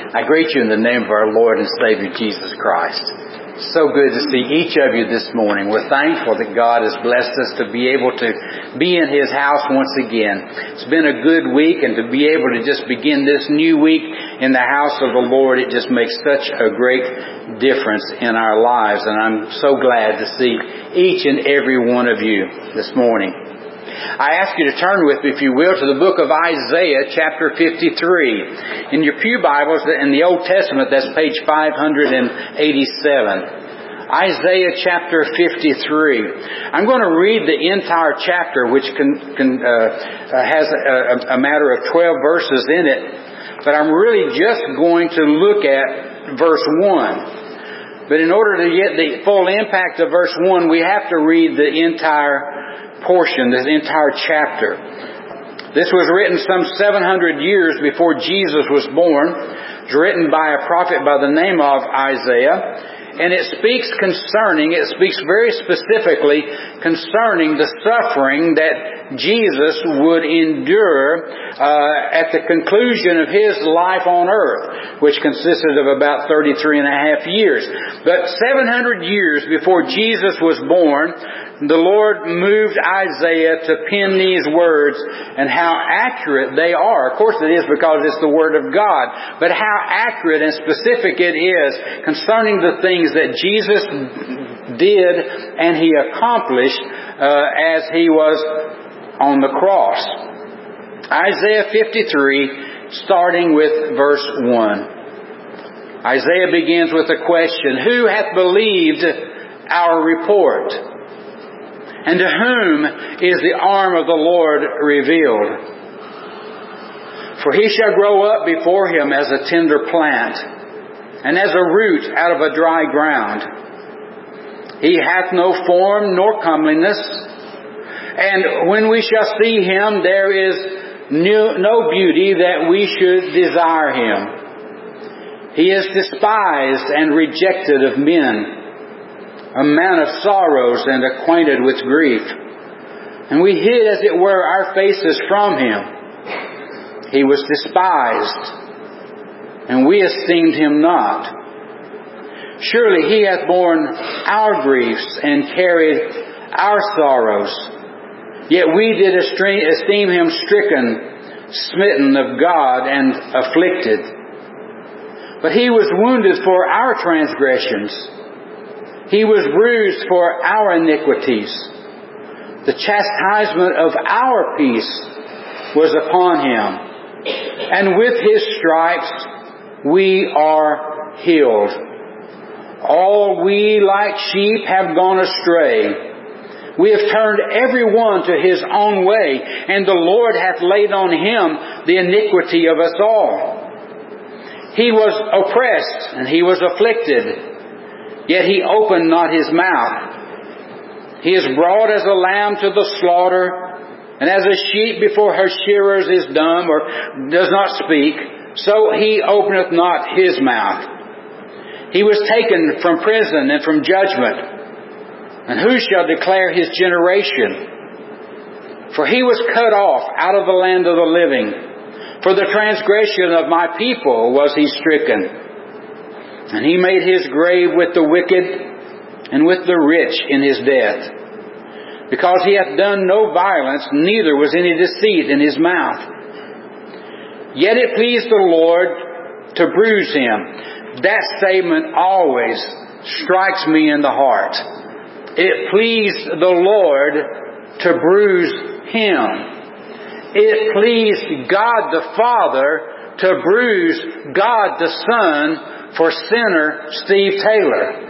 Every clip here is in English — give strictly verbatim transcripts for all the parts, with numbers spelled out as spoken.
I greet you in the name of our Lord and Savior Jesus Christ. So good to see each of you this morning. We're thankful that God has blessed us to be able to be in His house once again. It's been a good week, and to be able to just begin this new week in the house of the Lord, it just makes such a great difference in our lives. And I'm so glad to see each and every one of you this morning. I ask you to turn with me, if you will, to the book of Isaiah, chapter fifty-three. In your pew Bibles, in the Old Testament, that's page five eighty-seven. Isaiah chapter fifty-three. I'm going to read the entire chapter, which can, can, uh, has a, a matter of twelve verses in it. But I'm really just going to look at verse one. But in order to get the full impact of verse one, we have to read the entire portion, this entire chapter. This was written some seven hundred years before Jesus was born. It was written by a prophet by the name of Isaiah. And it speaks concerning, it speaks very specifically concerning the suffering that Jesus would endure uh, at the conclusion of His life on earth, which consisted of about thirty-three and a half years. But seven hundred years before Jesus was born, the Lord moved Isaiah to pen these words, and how accurate they are. Of course it is, because it's the Word of God. But how accurate and specific it is concerning the things that Jesus did and He accomplished uh, as He was on the cross. Isaiah fifty-three, starting with verse one. Isaiah begins with a question: Who hath believed our report? And to whom is the arm of the Lord revealed? For he shall grow up before him as a tender plant, and as a root out of a dry ground. He hath no form nor comeliness, and when we shall see him, there is no beauty that we should desire him. He is despised and rejected of men, a man of sorrows and acquainted with grief. And we hid, as it were, our faces from him. He was despised, and we esteemed him not. Surely he hath borne our griefs and carried our sorrows. Yet we did esteem him stricken, smitten of God, and afflicted. But he was wounded for our transgressions. He was bruised for our iniquities. The chastisement of our peace was upon him, and with his stripes we are healed. All we like sheep have gone astray. We have turned every one to his own way, and the Lord hath laid on him the iniquity of us all. He was oppressed, and he was afflicted, yet he opened not his mouth. He is brought as a lamb to the slaughter, and as a sheep before her shearers is dumb, or does not speak, so he openeth not his mouth. He was taken from prison and from judgment. And who shall declare his generation? For he was cut off out of the land of the living. For the transgression of my people was he stricken. And he made his grave with the wicked and with the rich in his death. Because he hath done no violence, neither was any deceit in his mouth. Yet it pleased the Lord to bruise him. That statement always strikes me in the heart. It pleased the Lord to bruise him. It pleased God the Father to bruise God the Son for sinner Steve Taylor.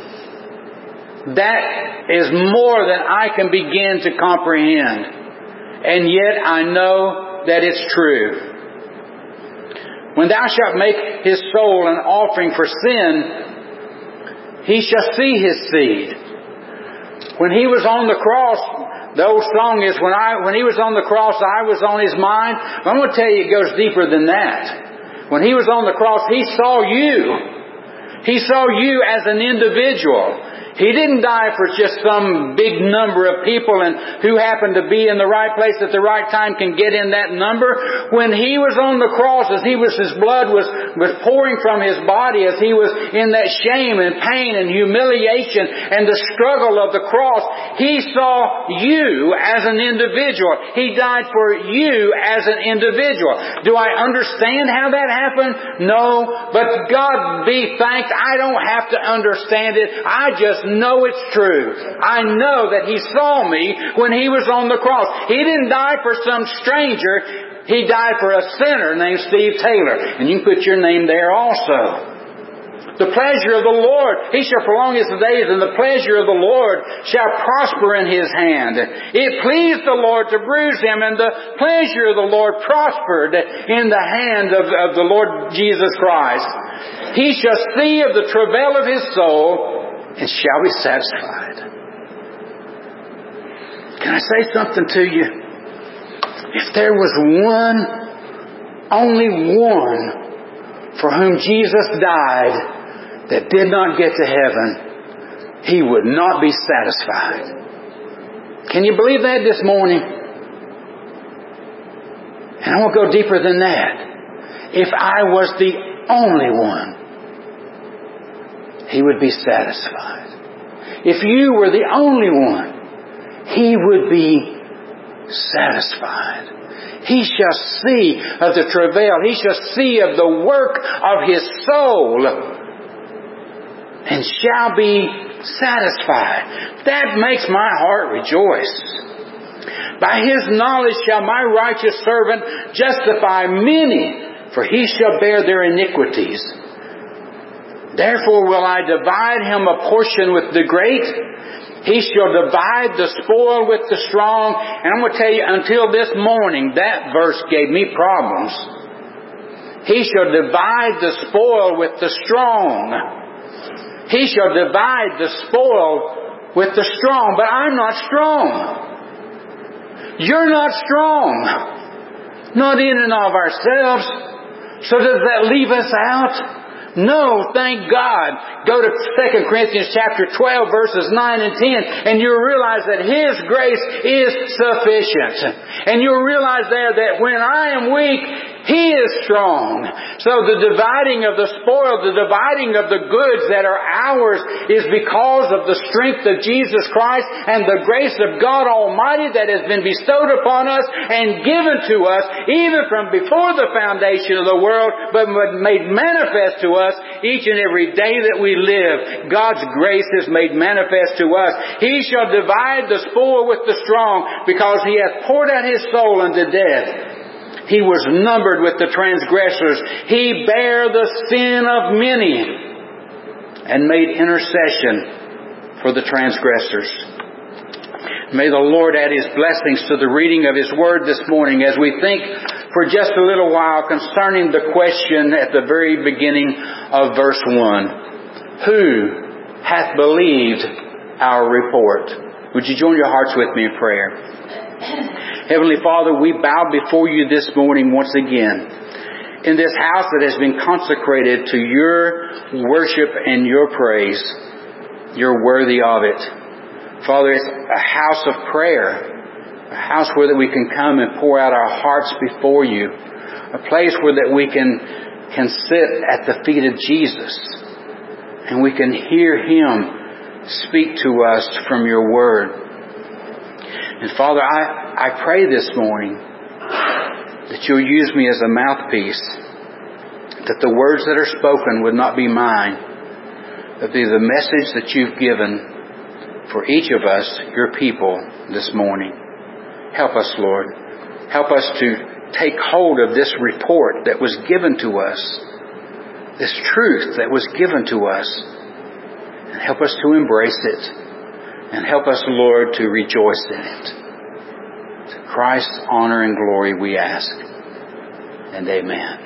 That is more than I can begin to comprehend. And yet I know that it's true. When thou shalt make his soul an offering for sin, he shall see his seed. When he was on the cross, the old song is, when I when he was on the cross, I was on his mind. But I'm going to tell you, it goes deeper than that. When he was on the cross, he saw you. He saw you as an individual. He didn't die for just some big number of people and who happened to be in the right place at the right time can get in that number. When He was on the cross, as He was, His blood was, was pouring from His body, as He was in that shame and pain and humiliation and the struggle of the cross, He saw you as an individual. He died for you as an individual. Do I understand how that happened? No. But God be thanked, I don't have to understand it. I just know it's true. I know that He saw me when He was on the cross. He didn't die for some stranger. He died for a sinner named Steve Taylor. And you can put your name there also. The pleasure of the Lord, He shall prolong His days, and the pleasure of the Lord shall prosper in His hand. It pleased the Lord to bruise Him, and the pleasure of the Lord prospered in the hand of, of the Lord Jesus Christ. He shall see of the travail of His soul, and shall be satisfied. Can I say something to you? If there was one, only one, for whom Jesus died that did not get to heaven, He would not be satisfied. Can you believe that this morning? And I won't go deeper than that. If I was the only one, He would be satisfied. If you were the only one, He would be satisfied. He shall see of the travail. He shall see of the work of His soul, and shall be satisfied. That makes my heart rejoice. By His knowledge shall my righteous servant justify many, for he shall bear their iniquities. Therefore will I divide him a portion with the great. He shall divide the spoil with the strong. And I'm going to tell you, until this morning, that verse gave me problems. He shall divide the spoil with the strong. He shall divide the spoil with the strong. But I'm not strong. You're not strong. Not in and of ourselves. So does that leave us out? No, thank God. Go to Second Corinthians chapter twelve, verses nine and ten, and you'll realize that His grace is sufficient. And you'll realize there that when I am weak, He is strong. So the dividing of the spoil, the dividing of the goods that are ours is because of the strength of Jesus Christ and the grace of God Almighty that has been bestowed upon us and given to us even from before the foundation of the world, but made manifest to us each and every day that we live. God's grace is made manifest to us. He shall divide the spoil with the strong, because He hath poured out His soul unto death. He was numbered with the transgressors. He bare the sin of many and made intercession for the transgressors. May the Lord add His blessings to the reading of His Word this morning as we think for just a little while concerning the question at the very beginning of verse one. Who hath believed our report? Would you join your hearts with me in prayer? Heavenly Father, we bow before You this morning once again in this house that has been consecrated to Your worship and Your praise. You're worthy of it. Father, it's a house of prayer, a house where that we can come and pour out our hearts before You, a place where that we can, can sit at the feet of Jesus and we can hear Him speak to us from Your Word. And Father, I, I pray this morning that You'll use me as a mouthpiece, that the words that are spoken would not be mine, but be the message that You've given for each of us, Your people, this morning. Help us, Lord. Help us to take hold of this report that was given to us, this truth that was given to us, and help us to embrace it. And help us, Lord, to rejoice in it. To Christ's honor and glory we ask. And amen.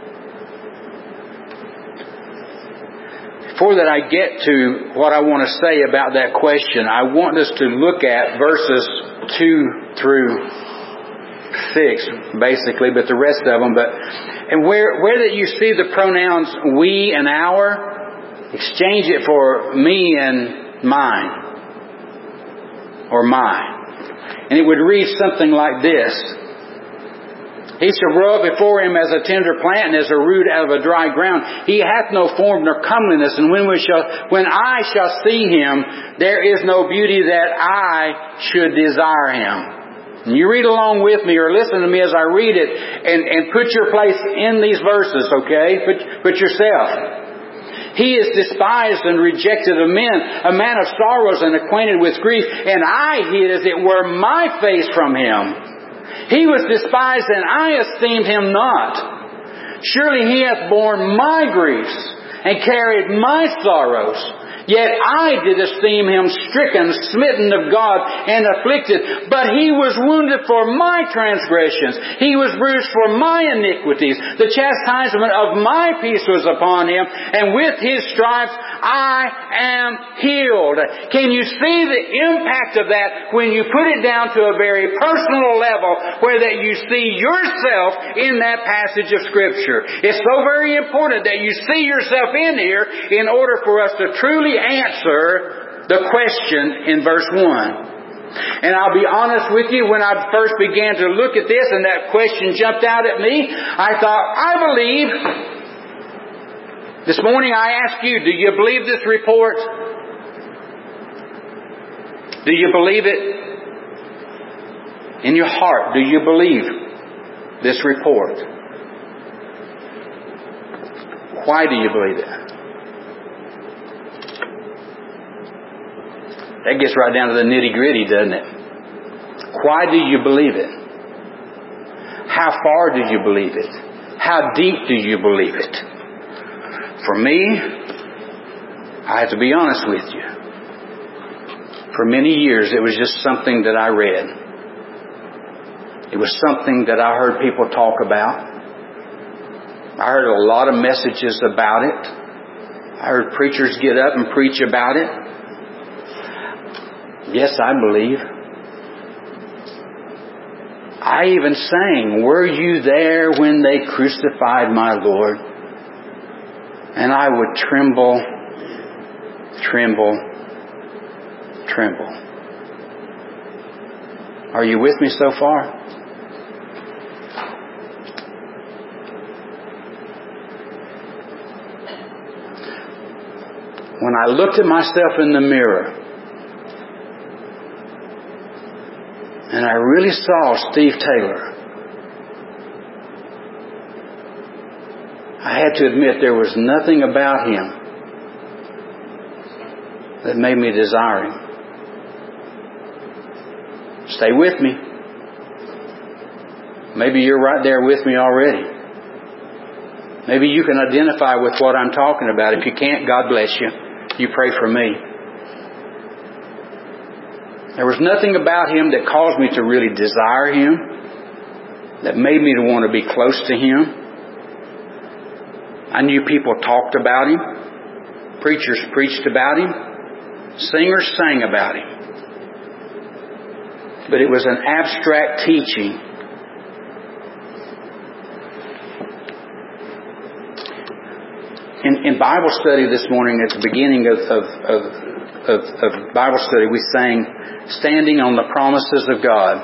Before that I get to what I want to say about that question, I want us to look at verses two through six, basically, but the rest of them. But and where where that you see the pronouns we and our, exchange it for me and mine, or my. And it would read something like this. He shall grow up before him as a tender plant and as a root out of a dry ground. He hath no form nor comeliness, and when we shall, when I shall see him, there is no beauty that I should desire him. And you read along with me or listen to me as I read it and, and put your place in these verses, okay? Put, put yourself. He is despised and rejected of men, a man of sorrows and acquainted with grief, and I hid as it were my face from him. He was despised and I esteemed him not. Surely he hath borne my griefs and carried my sorrows. Yet I did esteem him stricken, smitten of God, and afflicted. But he was wounded for my transgressions. He was bruised for my iniquities. The chastisement of my peace was upon him, and with his stripes I am healed. Can you see the impact of that when you put it down to a very personal level, where that you see yourself in that passage of Scripture? It's so very important that you see yourself in here in order for us to truly answer the question in verse one. And I'll be honest with you, when I first began to look at this and that question jumped out at me, I thought, I believe. This morning I ask you, do you believe this report? Do you believe it in your heart? Do you believe this report? Why do you believe it? That gets right down to the nitty-gritty, doesn't it? Why do you believe it? How far do you believe it? How deep do you believe it? For me, I have to be honest with you. For many years, it was just something that I read. It was something that I heard people talk about. I heard a lot of messages about it. I heard preachers get up and preach about it. Yes, I believe. I even sang, were you there when they crucified my Lord? And I would tremble, tremble, tremble. Are you with me so far? When I looked at myself in the mirror, and I really saw Steve Taylor, I had to admit there was nothing about him that made me desire him. Stay with me. Maybe you're right there with me already. Maybe you can identify with what I'm talking about. If you can't, God bless you. You pray for me. There was nothing about him that caused me to really desire him, that made me to want to be close to him. I knew people talked about him. Preachers preached about him. Singers sang about him. But it was an abstract teaching. In, in Bible study this morning, at the beginning of, of, of, of, of Bible study, we sang, Standing on the Promises of God.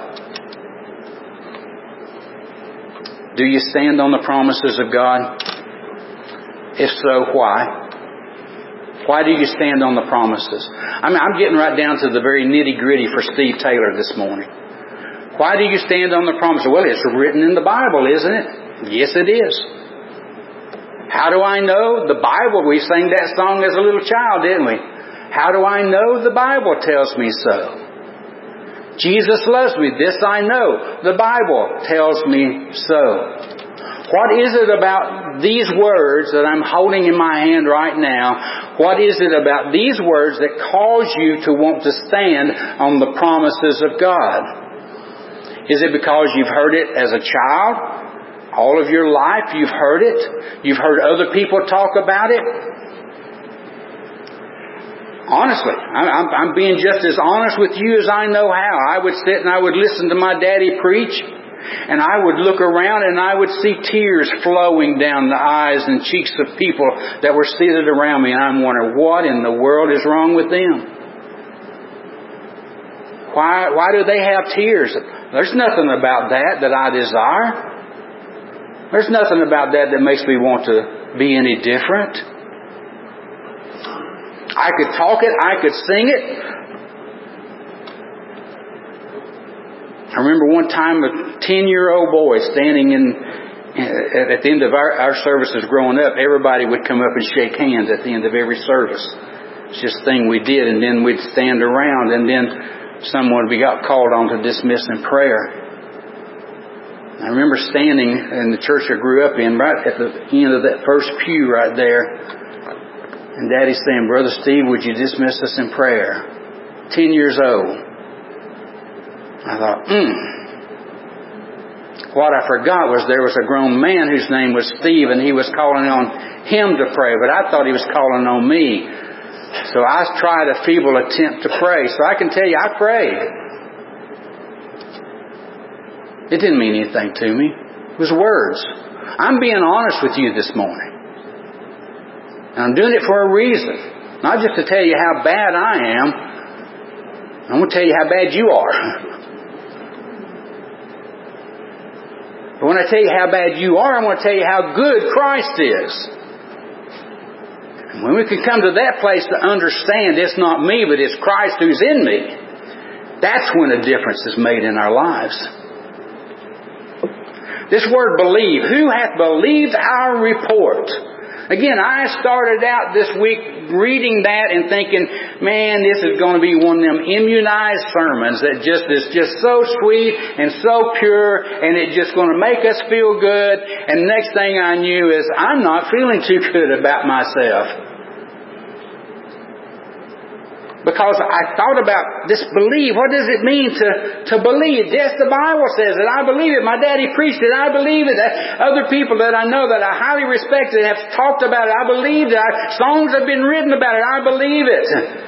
Do you stand on the promises of God? If so, why? Why do you stand on the promises? I mean, I'm getting right down to the very nitty-gritty for Steve Taylor this morning. Why do you stand on the promises? Well, it's written in the Bible, isn't it? Yes, it is. How do I know? The Bible, we sang that song as a little child, didn't we? How do I know? The Bible tells me so. Jesus loves me. This I know. The Bible tells me so. What is it about these words that I'm holding in my hand right now? What is it about these words that cause you to want to stand on the promises of God? Is it because you've heard it as a child? All of your life you've heard it? You've heard other people talk about it? Honestly, I'm, I'm being just as honest with you as I know how. I would sit and I would listen to my daddy preach, and I would look around and I would see tears flowing down the eyes and cheeks of people that were seated around me, and I'm wondering, what in the world is wrong with them? Why, why do they have tears? There's nothing about that that I desire. There's nothing about that that makes me want to be any different. I could talk it. I could sing it. I remember one time a ten-year-old boy standing in, at the end of our, our services growing up, everybody would come up and shake hands at the end of every service. It's just a thing we did, and then we'd stand around, and then someone we got called on to dismiss in prayer. I remember standing in the church I grew up in, right at the end of that first pew right there, and Daddy saying, "Brother Steve, would you dismiss us in prayer?" Ten years old. I thought, hmm. What I forgot was there was a grown man whose name was Steve, and he was calling on him to pray, but I thought he was calling on me. So I tried a feeble attempt to pray. So I can tell you, I prayed. It didn't mean anything to me. It was words. I'm being honest with you this morning. And I'm doing it for a reason. Not just to tell you how bad I am. I'm going to tell you how bad you are. But when I tell you how bad you are, I'm going to tell you how good Christ is. And when we can come to that place to understand it's not me, but it's Christ who's in me, that's when a difference is made in our lives. This word believe. Who hath believed our report? Again, I started out this week reading that and thinking, man, this is going to be one of them immunized sermons that just is just so sweet and so pure, and it's just going to make us feel good. And the next thing I knew is I'm not feeling too good about myself. Because I thought about this believe. What does it mean to, to believe? Yes, the Bible says it. I believe it. My daddy preached it. I believe it. Other people that I know that I highly respect have talked about it. I believe it. I, songs have been written about it. I believe it.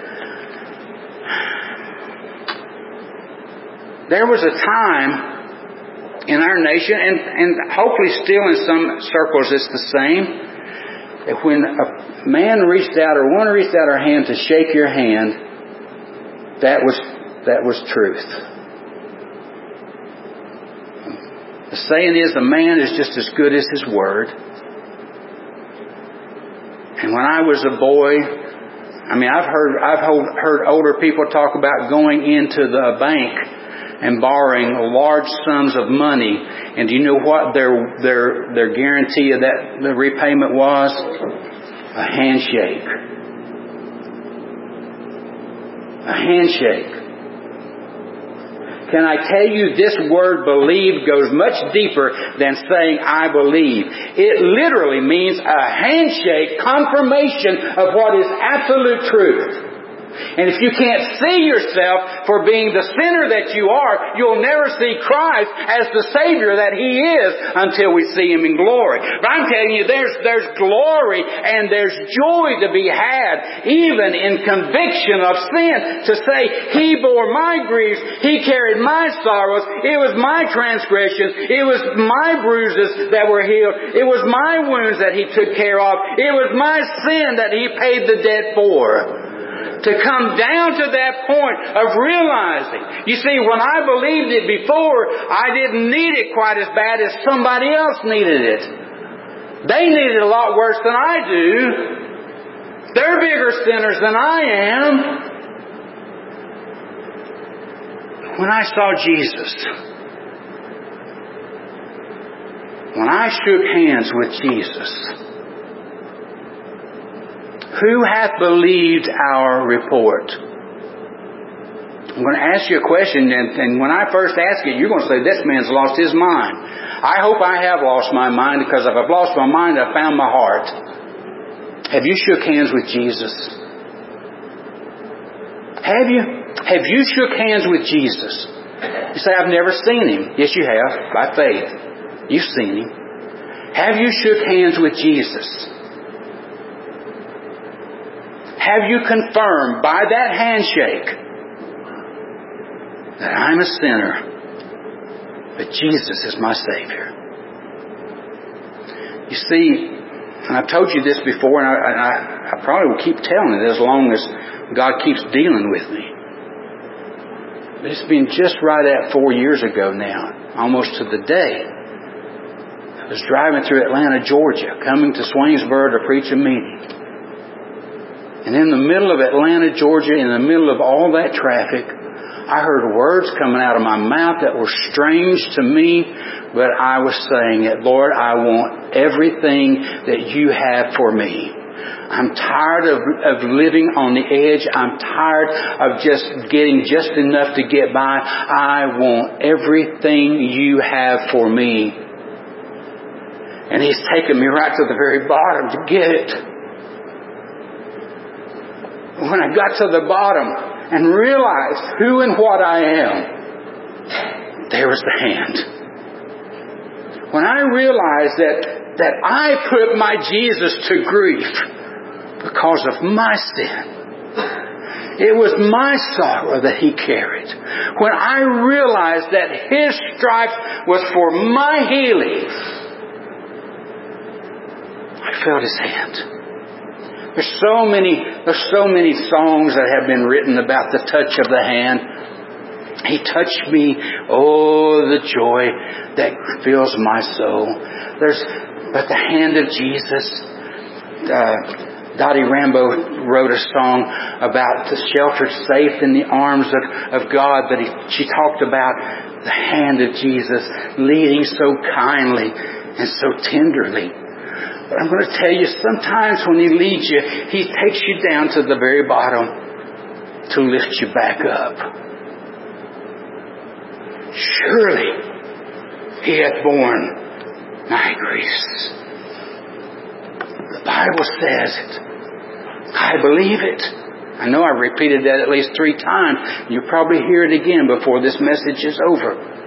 There was a time in our nation, and, and hopefully still in some circles it's the same, that when a man reached out or one reached out her hand to shake your hand, that was that was truth. The saying is, a man is just as good as his word. And when I was a boy, I mean, I've heard I've heard older people talk about going into the bank and borrowing large sums of money. And do you know what their their their guarantee of that the repayment was? A handshake. A handshake. Can I tell you, this word believe goes much deeper than saying I believe. It literally means a handshake confirmation of what is absolute truth. And if you can't see yourself for being the sinner that you are, you'll never see Christ as the Savior that He is until we see Him in glory. But I'm telling you, there's, there's glory and there's joy to be had, even in conviction of sin, to say, He bore my griefs, He carried my sorrows, it was my transgressions, it was my bruises that were healed, it was my wounds that He took care of, it was my sin that He paid the debt for. To come down to that point of realizing. You see, when I believed it before, I didn't need it quite as bad as somebody else needed it. They need it a lot worse than I do. They're bigger sinners than I am. When I saw Jesus, when I shook hands with Jesus, who hath believed our report? I'm going to ask you a question, and, and when I first ask it, you're going to say, this man's lost his mind. I hope I have lost my mind, because if I've lost my mind, I've found my heart. Have you shook hands with Jesus? Have you? Have you shook hands with Jesus? You say, I've never seen Him. Yes, you have, by faith. You've seen Him. Have you shook hands with Jesus? Have you confirmed by that handshake that I'm a sinner, but Jesus is my Savior? You see, and I've told you this before, and I, I, I probably will keep telling it as long as God keeps dealing with me. But it's been just right at four years ago now, almost to the day. I was driving through Atlanta, Georgia, coming to Swainsboro to preach a meeting. And in the middle of Atlanta, Georgia, in the middle of all that traffic, I heard words coming out of my mouth that were strange to me, but I was saying it, Lord, I want everything that you have for me. I'm tired of, of living on the edge. I'm tired of just getting just enough to get by. I want everything you have for me. And He's taken me right to the very bottom to get it. When I got to the bottom and realized who and what I am, there was the hand. When I realized that, that I put my Jesus to grief because of my sin, it was my sorrow that He carried. When I realized that His stripes was for my healing, I felt His hand. There's so many, there's so many songs that have been written about the touch of the hand. He touched me. Oh, the joy that fills my soul. There's, but the hand of Jesus. Uh, Dottie Rambo wrote a song about the sheltered safe in the arms of, of God, but he, she talked about the hand of Jesus leading so kindly and so tenderly. But I'm going to tell you, sometimes when He leads you, He takes you down to the very bottom to lift you back up. Surely He hath borne my griefs. The Bible says it. I believe it. I know I repeated that at least three times. You'll probably hear it again before this message is over.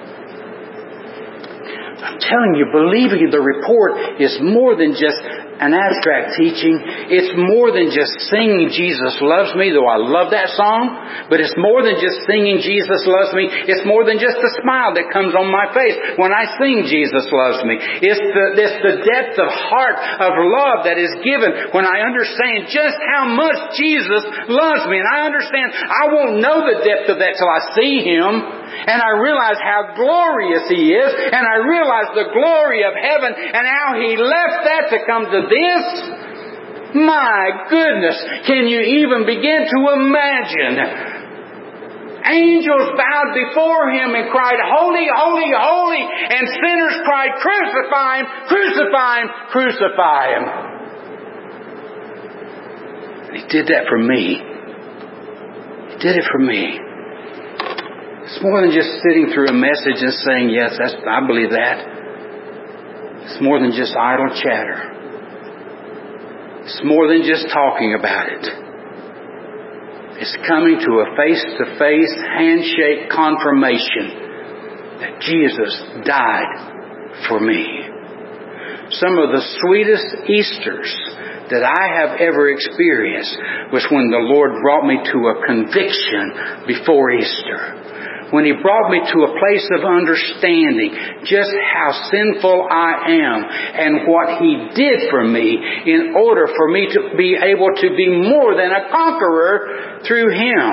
I'm telling you, believing the report is more than just an abstract teaching. It's more than just singing Jesus Loves Me, though I love that song. But it's more than just singing Jesus Loves Me. It's more than just the smile that comes on my face when I sing Jesus Loves Me. It's the, it's the depth of heart of love that is given when I understand just how much Jesus loves me. And I understand I won't know the depth of that till I see Him. And I realize how glorious He is. And I realize the glory of heaven and how He left that to come to this. My goodness, can you even begin to imagine? Angels bowed before Him and cried, Holy, holy, holy. And sinners cried, Crucify Him, crucify Him, crucify Him. And He did that for me. He did it for me. It's more than just sitting through a message and saying, yes, that's, I believe that. It's more than just idle chatter. It's more than just talking about it. It's coming to a face-to-face handshake confirmation that Jesus died for me. Some of the sweetest Easters that I have ever experienced was when the Lord brought me to a conviction before Easter. When He brought me to a place of understanding just how sinful I am and what He did for me in order for me to be able to be more than a conqueror through Him.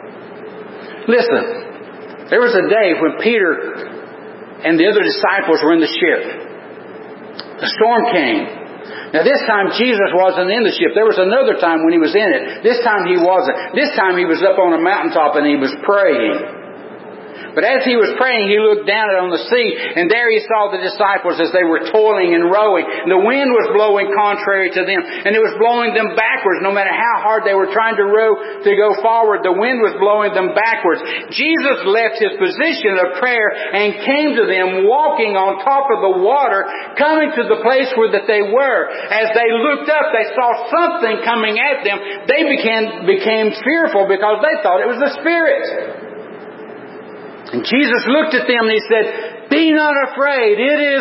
Listen, there was a day when Peter and the other disciples were in the ship. The storm came. Now this time Jesus wasn't in the ship. There was another time when He was in it. This time He wasn't. This time He was up on a mountaintop and He was praying. But as He was praying, He looked down on the sea, and there He saw the disciples as they were toiling and rowing. The wind was blowing contrary to them, and it was blowing them backwards. No matter how hard they were trying to row to go forward, the wind was blowing them backwards. Jesus left His position of prayer and came to them walking on top of the water, coming to the place where that they were. As they looked up, they saw something coming at them. They became, became fearful because they thought it was the Spirit. And Jesus looked at them and He said, Be not afraid, it is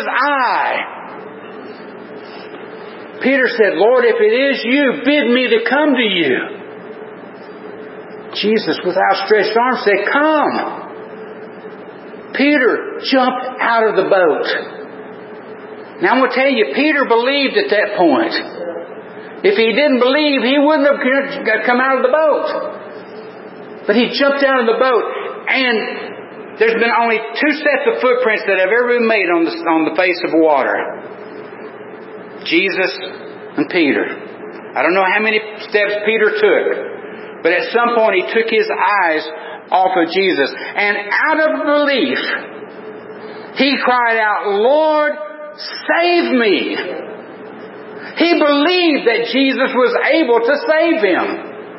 I. Peter said, Lord, if it is You, bid me to come to You. Jesus, with outstretched arms, said, Come. Peter jumped out of the boat. Now I'm going to tell you, Peter believed at that point. If he didn't believe, he wouldn't have come out of the boat. But he jumped out of the boat. And there's been only two sets of footprints that have ever been made on the, on the face of water. Jesus and Peter. I don't know how many steps Peter took, but at some point he took his eyes off of Jesus. And out of belief, he cried out, "Lord, save me." He believed that Jesus was able to save him.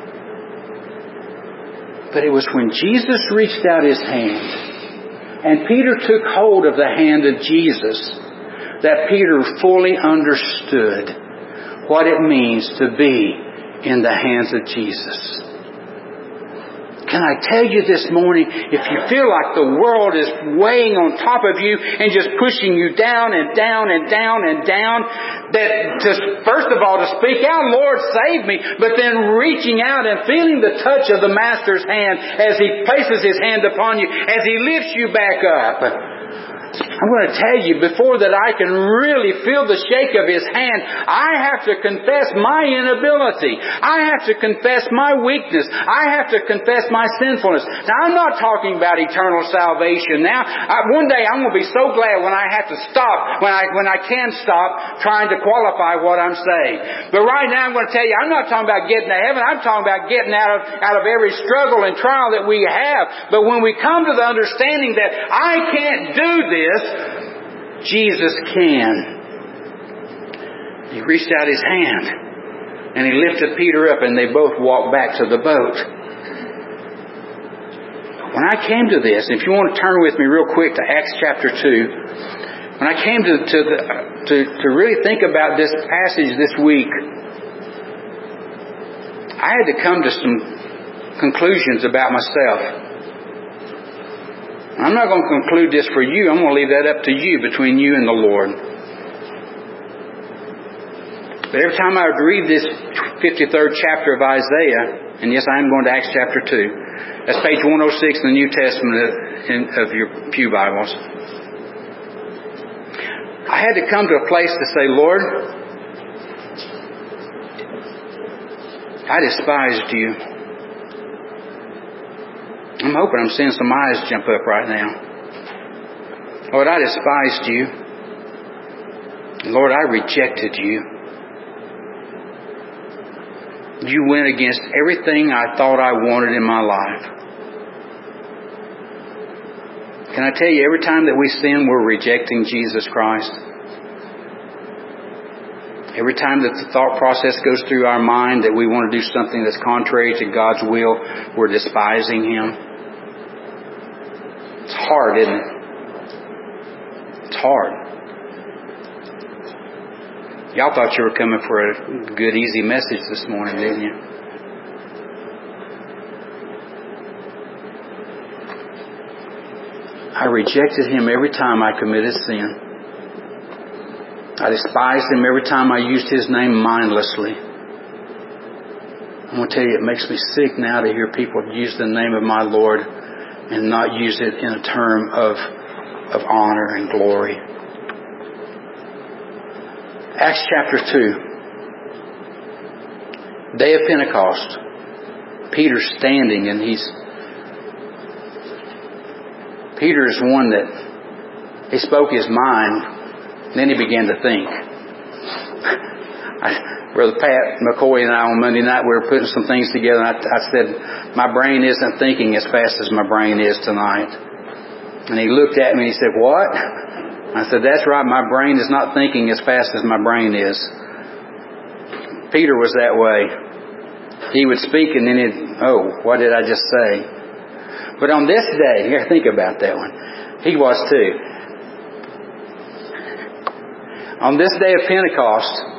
But it was when Jesus reached out His hand and Peter took hold of the hand of Jesus that Peter fully understood what it means to be in the hands of Jesus. Can I tell you this morning, if you feel like the world is weighing on top of you and just pushing you down and down and down and down, that just first of all to speak out, "Lord, save me," but then reaching out and feeling the touch of the Master's hand as He places His hand upon you, as He lifts you back up. I'm going to tell you, before that I can really feel the shake of His hand, I have to confess my inability. I have to confess my weakness. I have to confess my sinfulness. Now, I'm not talking about eternal salvation now. I, one day I'm going to be so glad when I have to stop, when I, when I can stop trying to qualify what I'm saying. But right now I'm going to tell you, I'm not talking about getting to heaven. I'm talking about getting out of, out of every struggle and trial that we have. But when we come to the understanding that I can't do this, Jesus can. He reached out His hand and He lifted Peter up and they both walked back to the boat. When I came to this, if you want to turn with me real quick to Acts chapter two, when I came to to, the, to to really think about this passage this week, I had to come to some conclusions about myself. I'm not going to conclude this for you. I'm going to leave that up to you, between you and the Lord. But every time I would read this fifty-third chapter of Isaiah, and yes, I am going to Acts chapter two. That's page one oh six in the New Testament of your pew Bibles. I had to come to a place to say, "Lord, I despised you." I'm hoping I'm seeing some eyes jump up right now. Lord, I despised you. Lord, I rejected you. You went against everything I thought I wanted in my life. Can I tell you, every time that we sin, we're rejecting Jesus Christ. Every time that the thought process goes through our mind that we want to do something that's contrary to God's will, we're despising Him. It's hard, isn't it? It's hard. Y'all thought you were coming for a good, easy message this morning, didn't you? I rejected Him every time I committed sin. I despised Him every time I used His name mindlessly. I'm going to tell you, it makes me sick now to hear people use the name of my Lord and not use it in a term of, of honor and glory. Acts chapter two. Day of Pentecost. Peter's standing and he's... Peter is one that he spoke his mind, and then he began to think. I, Brother Pat McCoy and I on Monday night, we were putting some things together, and I, I said, my brain isn't thinking as fast as my brain is tonight. And he looked at me and he said, "What?" I said, "That's right, my brain is not thinking as fast as my brain is." Peter was that way. He would speak and then he'd, "Oh, what did I just say?" But on this day, here, think about that one. He was too. On this day of Pentecost,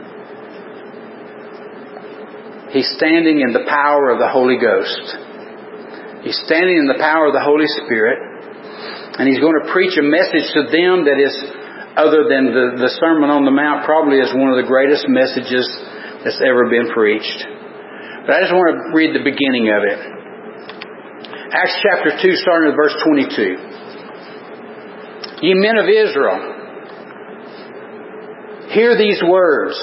he's standing in the power of the Holy Ghost. He's standing in the power of the Holy Spirit. And he's going to preach a message to them that is, other than the, the Sermon on the Mount, probably is one of the greatest messages that's ever been preached. But I just want to read the beginning of it. Acts chapter two, starting with verse twenty-two. "Ye men of Israel, hear these words.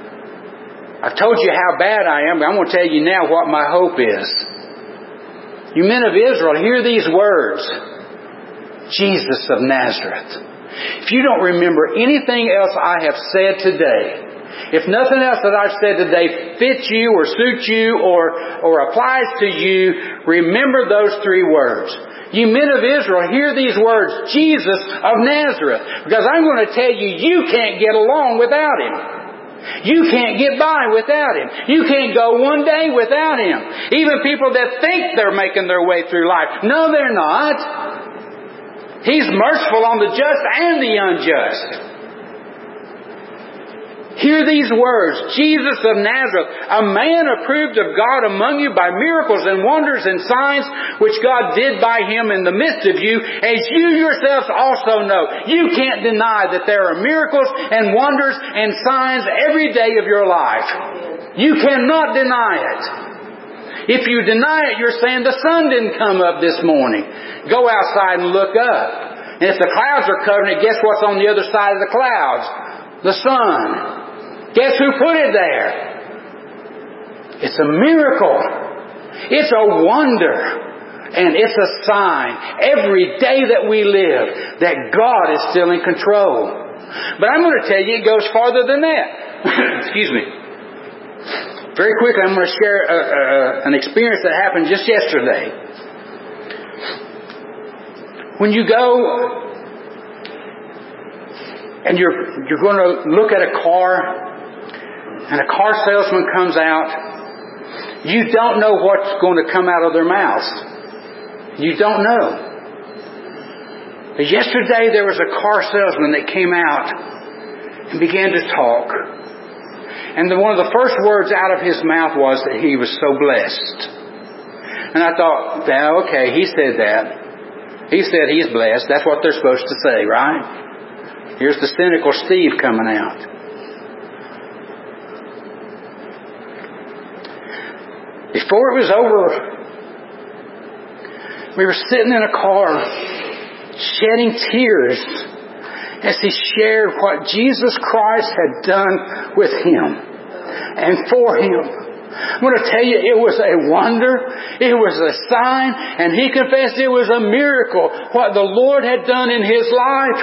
I've told you how bad I am, but I'm going to tell you now what my hope is. You men of Israel, hear these words. Jesus of Nazareth. If you don't remember anything else I have said today, if nothing else that I've said today fits you or suits you or, or applies to you, remember those three words. You men of Israel, hear these words, Jesus of Nazareth. Because I'm going to tell you, you can't get along without Him. You can't get by without Him. You can't go one day without Him. Even people that think they're making their way through life. No, they're not. He's merciful on the just and the unjust. Hear these words, Jesus of Nazareth, a man approved of God among you by miracles and wonders and signs which God did by Him in the midst of you, as you yourselves also know. You can't deny that there are miracles and wonders and signs every day of your life. You cannot deny it. If you deny it, you're saying the sun didn't come up this morning. Go outside and look up. And if the clouds are covering it, guess what's on the other side of the clouds? The sun. Guess who put it there? It's a miracle. It's a wonder. And it's a sign every day that we live that God is still in control. But I'm going to tell you it goes farther than that. Excuse me. Very quickly I'm going to share a, a, an experience that happened just yesterday. When you go and you're, you're going to look at a car, and a car salesman comes out, you don't know what's going to come out of their mouths. You don't know. But yesterday there was a car salesman that came out and began to talk. And the, one of the first words out of his mouth was that he was so blessed. And I thought, well, okay, he said that. He said he's blessed. That's what they're supposed to say, right? Here's the cynical Steve coming out. Before it was over, we were sitting in a car, shedding tears as he shared what Jesus Christ had done with him and for him. I'm going to tell you, it was a wonder, it was a sign, and he confessed it was a miracle, what the Lord had done in his life.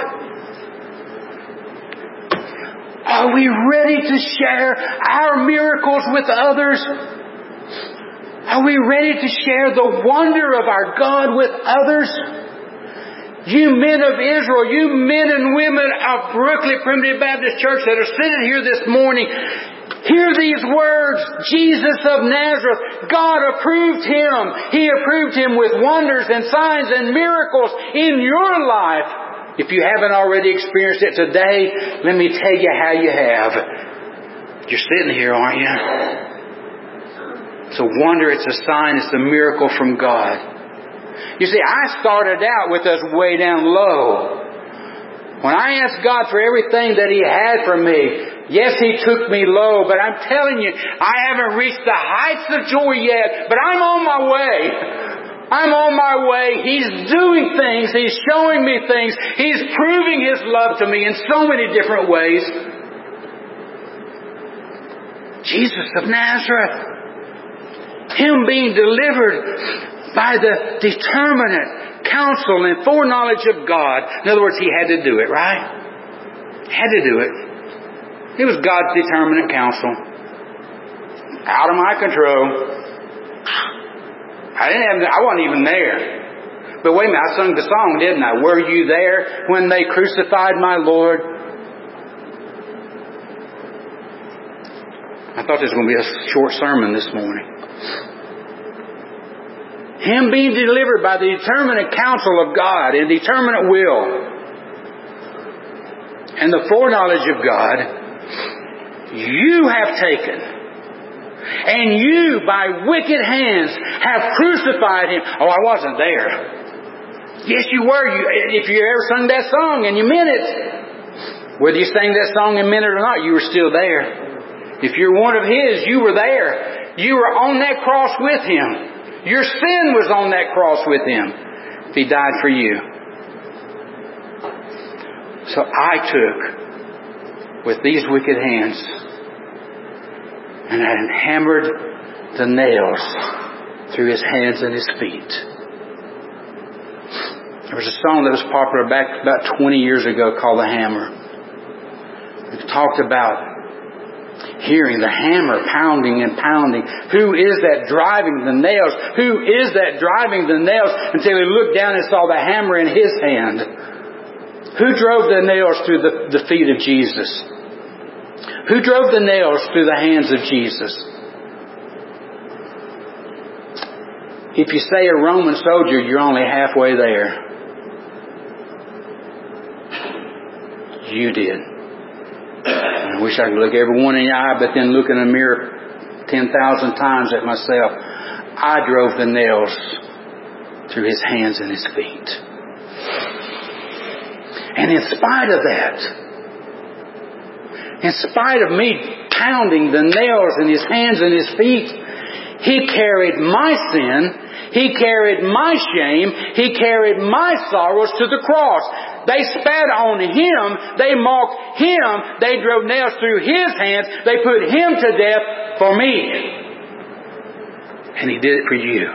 Are we ready to share our miracles with others? Are we ready to share the wonder of our God with others? You men of Israel, you men and women of Brooklyn Primitive Baptist Church that are sitting here this morning, hear these words, Jesus of Nazareth. God approved Him. He approved Him with wonders and signs and miracles in your life. If you haven't already experienced it today, let me tell you how you have. You're sitting here, aren't you? It's a wonder, it's a sign, it's a miracle from God. You see, I started out with us way down low. When I asked God for everything that He had for me, yes, He took me low, but I'm telling you, I haven't reached the heights of joy yet, but I'm on my way. I'm on my way. He's doing things. He's showing me things. He's proving His love to me in so many different ways. Jesus of Nazareth. Him being delivered by the determinate counsel and foreknowledge of God. In other words, He had to do it, right? He had to do it. It was God's determinate counsel. Out of my control. I didn't have, I wasn't even there. But wait a minute, I sung the song, didn't I? Were you there when they crucified my Lord? I thought this was going to be a short sermon this morning. Him being delivered by the determinate counsel of God and determinate will and the foreknowledge of God, you have taken and you by wicked hands have crucified Him. Oh, I wasn't there. Yes, you were. You, if you ever sung that song and you meant it, whether you sang that song and meant it or not, you were still there. If you're one of His, you were there. You were on that cross with Him. Your sin was on that cross with Him. He died for you. So I took with these wicked hands and I hammered the nails through His hands and His feet. There was a song that was popular back about twenty years ago called The Hammer. It talked about hearing the hammer pounding and pounding. Who is that driving the nails? Who is that driving the nails? Until he looked down and saw the hammer in his hand. Who drove the nails through the, the feet of Jesus? Who drove the nails through the hands of Jesus? If you say a Roman soldier, you're only halfway there. You did. I wish I could look everyone in the eye, but then look in a mirror ten thousand times at myself. I drove the nails through His hands and His feet. And in spite of that, in spite of me pounding the nails in His hands and His feet, He carried my sin, He carried my shame, He carried my sorrows to the cross. They spat on Him. They mocked Him. They drove nails through His hands. They put Him to death for me. And He did it for you.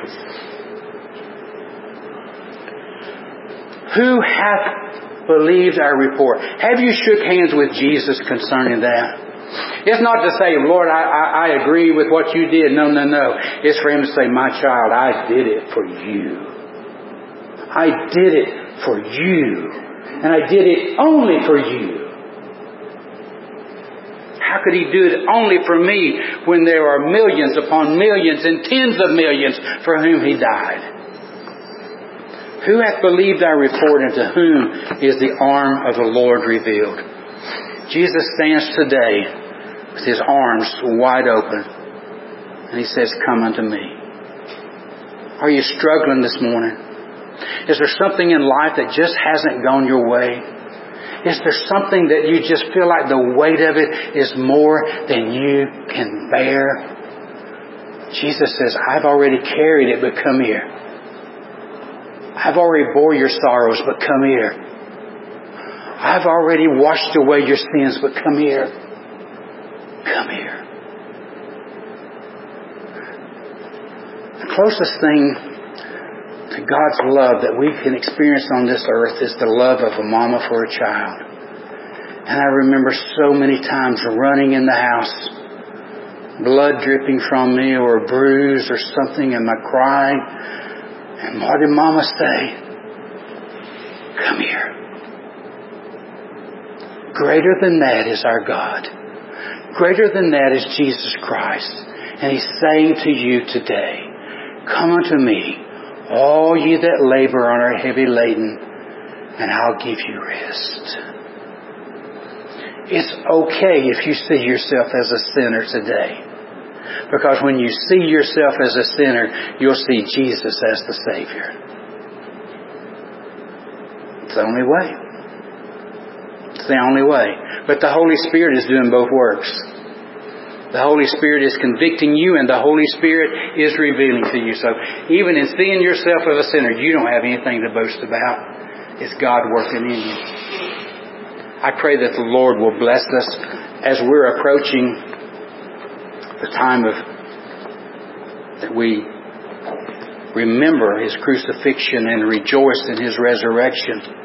Who hath believed our report? Have you shook hands with Jesus concerning that? It's not to say, Lord, I, I, I agree with what you did. No, no, no. It's for Him to say, my child, I did it for you. I did it for you. And I did it only for you. How could He do it only for me when there are millions upon millions and tens of millions for whom He died? Who hath believed our report, and to whom is the arm of the Lord revealed? Jesus stands today with His arms wide open. And He says, come unto me. Are you struggling this morning? Is there something in life that just hasn't gone your way? Is there something that you just feel like the weight of it is more than you can bear? Jesus says, I've already carried it, but come here. I've already bore your sorrows, but come here. I've already washed away your sins, but come here. Come here. The closest thing to God's love that we can experience on this earth is the love of a mama for a child. And I remember so many times running in the house, blood dripping from me or a bruise or something, and my crying. And what did Mama say? Come here. Greater than that is our God. Greater than that is Jesus Christ. And He's saying to you today, come unto me, all ye that labor and are heavy laden, and I'll give you rest. It's okay if you see yourself as a sinner today. Because when you see yourself as a sinner, you'll see Jesus as the Savior. It's the only way. It's the only way. But the Holy Spirit is doing both works. The Holy Spirit is convicting you, and the Holy Spirit is revealing to you. So even in seeing yourself as a sinner, you don't have anything to boast about. It's God working in you. I pray that the Lord will bless us as we're approaching the time of that we remember His crucifixion and rejoice in His resurrection.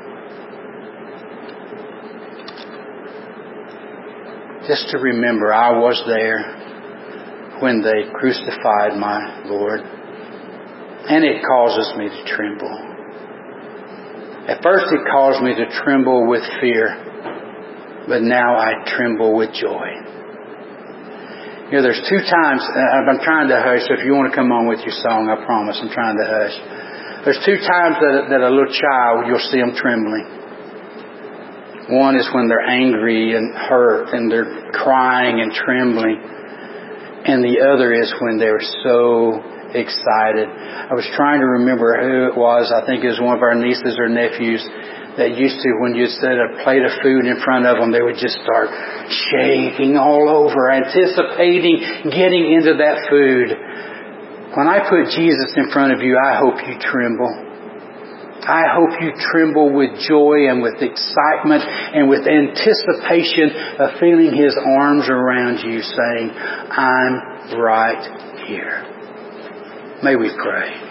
Just to remember, I was there when they crucified my Lord. And it causes me to tremble. At first it caused me to tremble with fear. But now I tremble with joy. You know, there's two times, I'm trying to hush, so if you want to come on with your song, I promise, I'm trying to hush. There's two times that, that a little child, you'll see them trembling. One is when they're angry and hurt and they're crying and trembling. And the other is when they're so excited. I was trying to remember who it was. I think it was one of our nieces or nephews that used to, when you set a plate of food in front of them, they would just start shaking all over, anticipating getting into that food. When I put Jesus in front of you, I hope you tremble. I hope you tremble with joy and with excitement and with anticipation of feeling His arms around you saying, I'm right here. May we pray.